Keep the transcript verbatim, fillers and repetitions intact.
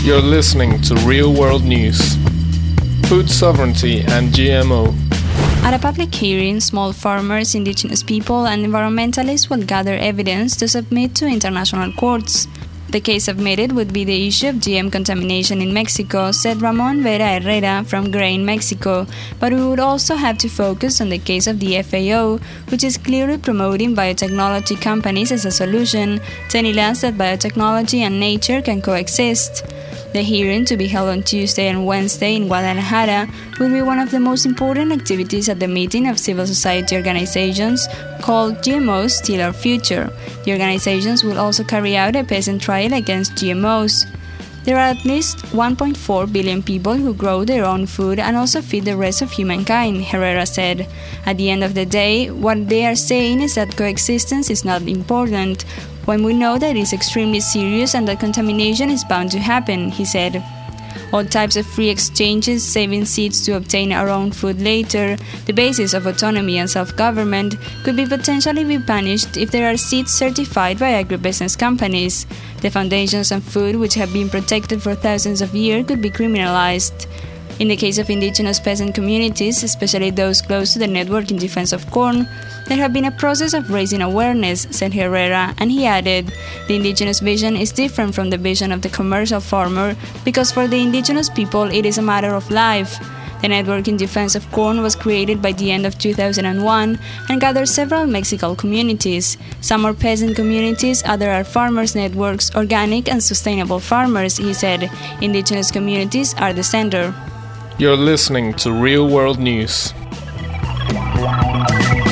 You're listening to Real World News. Food sovereignty and G M O. At a public hearing, small farmers, indigenous people, and environmentalists will gather evidence to submit to international courts. The case submitted would be the issue of G M contamination in Mexico, said Ramon Vera Herrera from Grain Mexico, but we would also have to focus on the case of the F A O, which is clearly promoting biotechnology companies as a solution, telling us that biotechnology and nature can coexist. The hearing, to be held on Tuesday and Wednesday in Guadalajara, will be one of the most important activities at the meeting of civil society organizations called G M Os Still Our Future. The organizations will also carry out a peasant trial against G M Os. There are at least one point four billion people who grow their own food and also feed the rest of humankind, Herrera said. At the end of the day, what they are saying is that coexistence is not important, when we know that it is extremely serious and that contamination is bound to happen, he said. All types of free exchanges, saving seeds to obtain our own food later, the basis of autonomy and self-government, could be potentially be punished if there are seeds certified by agribusiness companies. The foundations on food, which have been protected for thousands of years, could be criminalized. In the case of indigenous peasant communities, especially those close to the network in defense of corn, there have been a process of raising awareness, said Herrera, and he added, the indigenous vision is different from the vision of the commercial farmer because for the indigenous people it is a matter of life. The network in defense of corn was created by the end of two thousand one and gathered several Mexican communities. Some are peasant communities, others are farmers' networks, organic and sustainable farmers, he said. Indigenous communities are the center. You're listening to Real World News.